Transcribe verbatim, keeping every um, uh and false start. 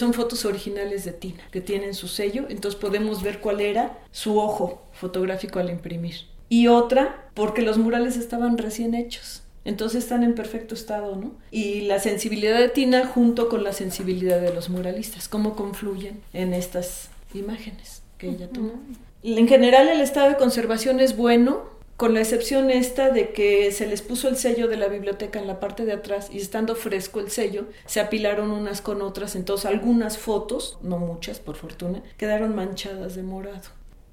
son fotos originales de Tina, que tienen su sello, entonces podemos ver cuál era su ojo fotográfico al imprimir. Y otra, porque los murales estaban recién hechos, entonces están en perfecto estado, ¿no? Y la sensibilidad de Tina junto con la sensibilidad de los muralistas, cómo confluyen en estas imágenes que ella tomó. En general el estado de conservación es bueno, con la excepción esta de que se les puso el sello de la biblioteca en la parte de atrás y estando fresco el sello, se apilaron unas con otras, entonces algunas fotos, no muchas por fortuna, quedaron manchadas de morado.